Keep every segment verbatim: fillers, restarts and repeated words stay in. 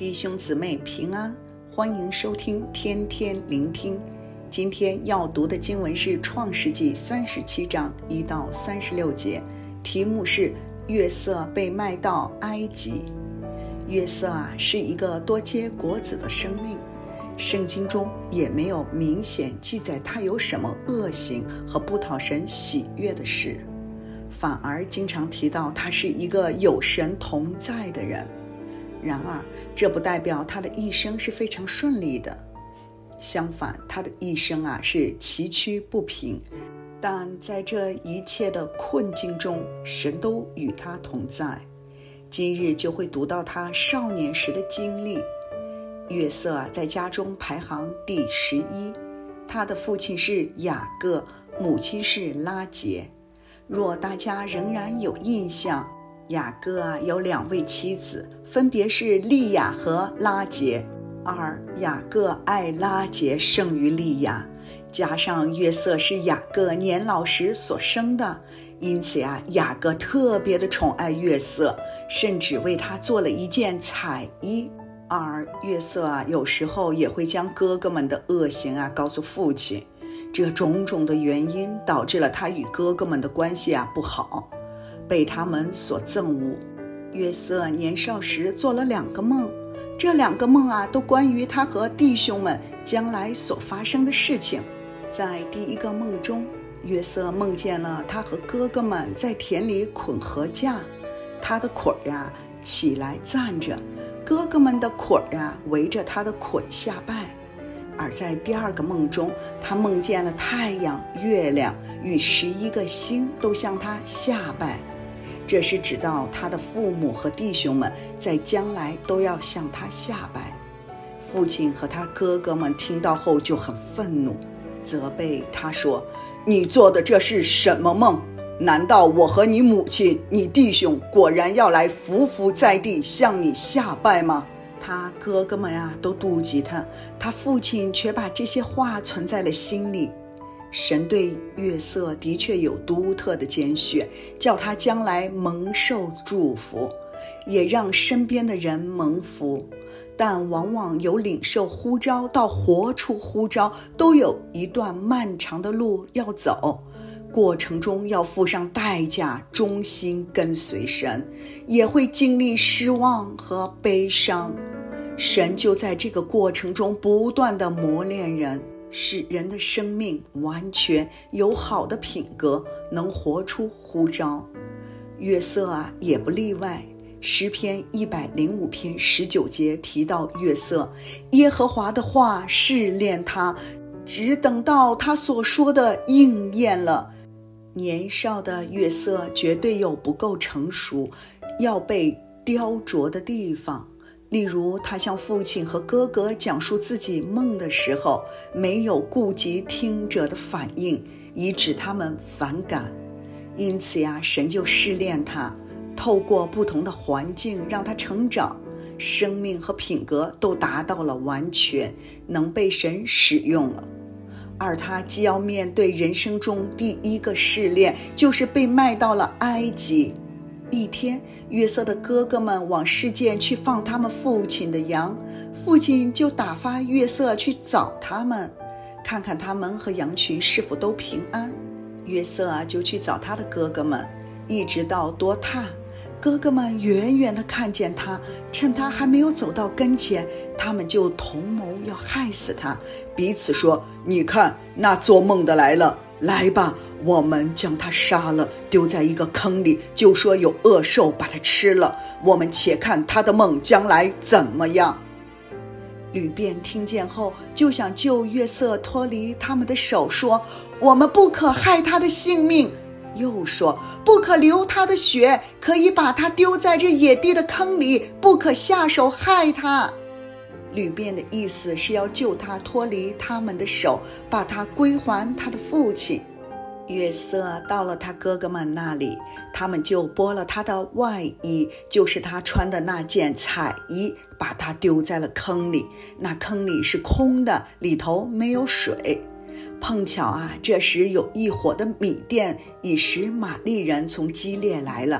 弟兄姊妹平安，欢迎收听天天聆听。今天要读的经文是创世纪三十七章一到三十六节，题目是约瑟被卖到埃及。约瑟啊，是一个多结果子的生命，圣经中也没有明显记载他有什么恶行和不讨神喜悦的事，反而经常提到他是一个有神同在的人。然而这不代表他的一生是非常顺利的，相反，他的一生啊是崎岖不平，但在这一切的困境中，神都与他同在。今日就会读到他少年时的经历。约瑟啊，在家中排行第十一，他的父亲是雅各，母亲是拉结。若大家仍然有印象，雅各啊有两位妻子，分别是利亚和拉结，而雅各爱拉结胜于利亚，加上约瑟是雅各年老时所生的，因此呀、啊，雅各特别的宠爱约瑟，甚至为他做了一件彩衣。而约瑟啊，有时候也会将哥哥们的恶行啊告诉父亲，这种种的原因导致了他与哥哥们的关系啊不好，被他们所憎恶。约瑟年少时做了两个梦，这两个梦啊都关于他和弟兄们将来所发生的事情。在第一个梦中，约瑟梦见了他和哥哥们在田里捆禾架，他的捆呀起来站着，哥哥们的捆呀围着他的捆下拜。而在第二个梦中，他梦见了太阳、月亮与十一个星都向他下拜，这是指到他的父母和弟兄们在将来都要向他下拜。父亲和他哥哥们听到后就很愤怒，责备他说：你做的这是什么梦？难道我和你母亲、你弟兄果然要来匍匐在地向你下拜吗？他哥哥们啊都妒忌他，他父亲却把这些话存在了心里。神对约瑟的确有独特的拣选，叫他将来蒙受祝福，也让身边的人蒙福。但往往由领受呼召到活出呼召，都有一段漫长的路要走，过程中要付上代价，忠心跟随神，也会经历失望和悲伤。神就在这个过程中不断地磨练人，使人的生命完全有好的品格，能活出呼召。约瑟啊也不例外。诗篇一百零五篇十九节提到约瑟，耶和华的话试炼他，只等到他所说的应验了。年少的约瑟绝对有不够成熟，要被雕琢的地方。例如他向父亲和哥哥讲述自己梦的时候，没有顾及听者的反应，以致他们反感。因此呀，神就试炼他，透过不同的环境让他成长，生命和品格都达到了完全，能被神使用了。而他既要面对人生中第一个试炼，就是被卖到了埃及。一天，约瑟的哥哥们往示剑去放他们父亲的羊，父亲就打发约瑟去找他们，看看他们和羊群是否都平安。约瑟啊，就去找他的哥哥们，一直到多塔，哥哥们远远地看见他，趁他还没有走到跟前，他们就同谋要害死他，彼此说：你看，那做梦的来了，来吧，我们将他杀了，丢在一个坑里，就说有恶兽把他吃了，我们且看他的梦将来怎么样。吕便听见后，就想救约瑟脱离他们的手，说：我们不可害他的性命，又说：不可流他的血，可以把他丢在这野地的坑里，不可下手害他。吕便的意思是要救他脱离他们的手，把他归还他的父亲。约瑟到了他哥哥们那里，他们就剥了他的外衣，就是他穿的那件彩衣，把他丢在了坑里。那坑里是空的，里头没有水。碰巧啊，这时有一伙的米甸以实玛利人从基列来了，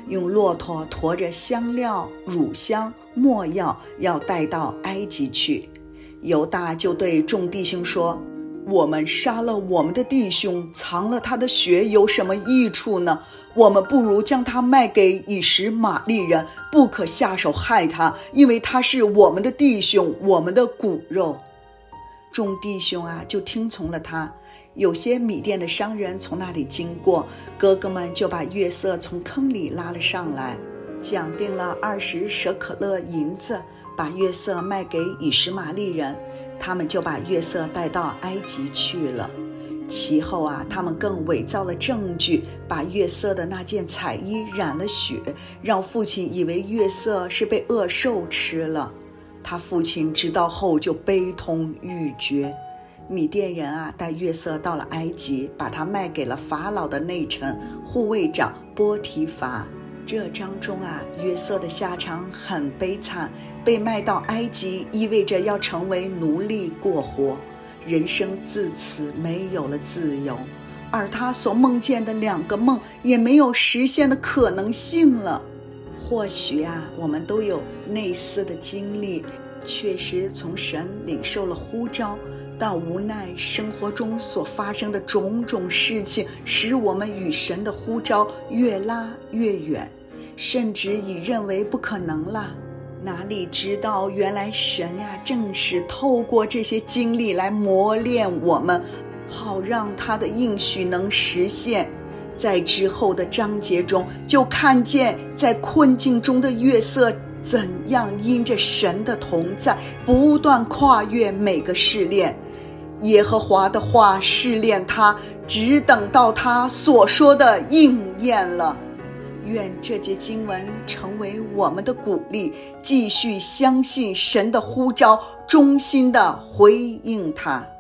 用骆驼驮着香料、乳香、没药，要带到埃及去。犹大就对众弟兄说，我们杀了我们的弟兄，藏了他的血有什么益处呢？我们不如将他卖给以实玛利人，不可下手害他，因为他是我们的弟兄，我们的骨肉。众弟兄啊，就听从了他。有些米甸的商人从那里经过，哥哥们就把约瑟从坑里拉了上来，讲定了二十舍可勒银子，把约瑟卖给以实玛利人。他们就把约瑟带到埃及去了。其后啊，他们更伪造了证据，把约瑟的那件彩衣染了血，让父亲以为约瑟是被恶兽吃了。他父亲知道后就悲痛欲绝。米甸人啊，带约瑟到了埃及，把他卖给了法老的内臣护卫长波提乏。这章中啊，约瑟的下场很悲惨，被卖到埃及意味着要成为奴隶过活，人生自此没有了自由，而他所梦见的两个梦也没有实现的可能性了。或许啊，我们都有类似的经历，确实从神领受了呼召，但无奈生活中所发生的种种事情，使我们与神的呼召越拉越远，甚至已认为不可能了。哪里知道原来神呀，正是透过这些经历来磨练我们，好让他的应许能实现。在之后的章节中，就看见在困境中的约瑟怎样因着神的同在，不断跨越每个试炼。耶和华的话试炼他，只等到他所说的应验了。愿这节经文成为我们的鼓励，继续相信神的呼召，忠心地回应他。